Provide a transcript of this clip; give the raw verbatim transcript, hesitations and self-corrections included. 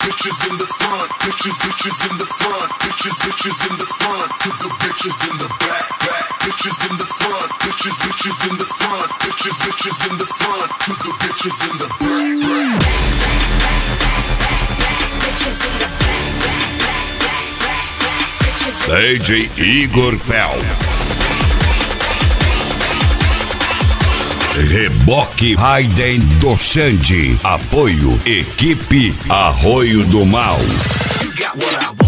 bitches in the front, bitches, bitches in the front, bitches, bitches in the front, to the bitches in the back, back, bitches in the front, bitches, bitches in the front, bitches, bitches in the front, to the bitches in the back, back. Bitches in the back, back, back, back, back, bitches in the D J Igor Fel. Reboque Raiden do Xande. Apoio Equipe Arroio do Mal. You got what I want.